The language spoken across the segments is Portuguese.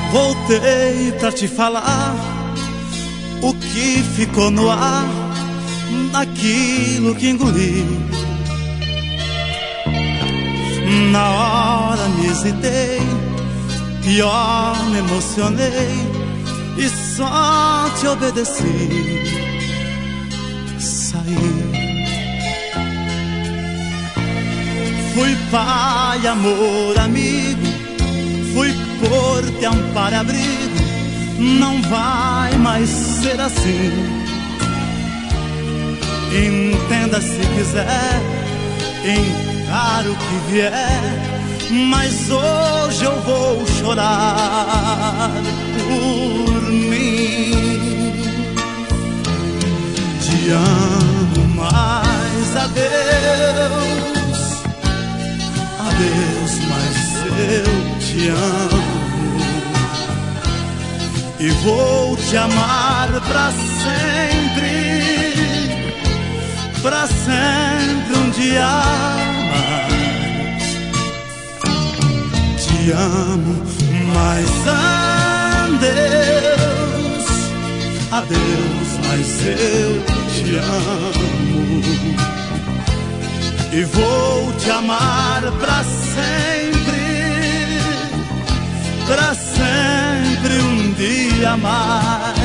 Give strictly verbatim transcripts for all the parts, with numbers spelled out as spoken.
Voltei pra te falar o que ficou no ar, daquilo que engoli. Na hora me hesitei, pior me emocionei e só te obedeci. Saí. Fui pai, amor, amigo, fui porto, amparo, abrigo. Não vai mais ser assim. Entenda se quiser, encaro o que vier, mas hoje eu vou chorar por mim. Te amo, mas adeus, adeus, mas eu te amo. E vou te amar pra sempre, pra sempre um dia mais. Te amo, mas adeus, adeus, mas eu te amo. E vou te amar pra sempre, pra sempre um dia mais.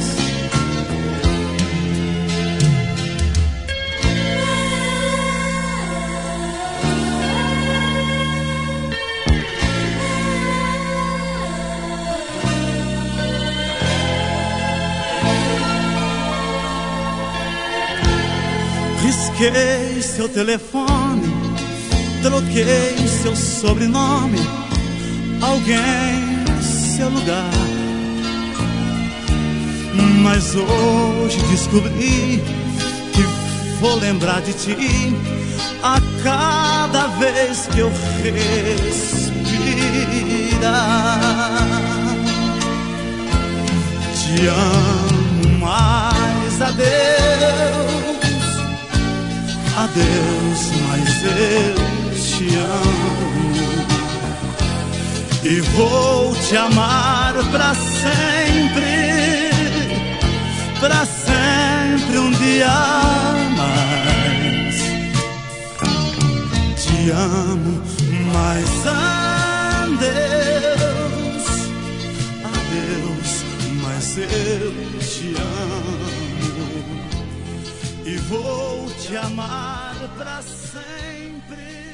Risquei seu telefone, troquei seu sobrenome, alguém seu lugar. Mas hoje descobri que vou lembrar de ti a cada vez que eu respirar. Te amo, mas adeus, adeus, mas eu te amo. E vou te amar pra sempre, pra sempre um dia mais. Te amo, mas adeus, adeus, mas eu te amo. E vou te amar pra sempre.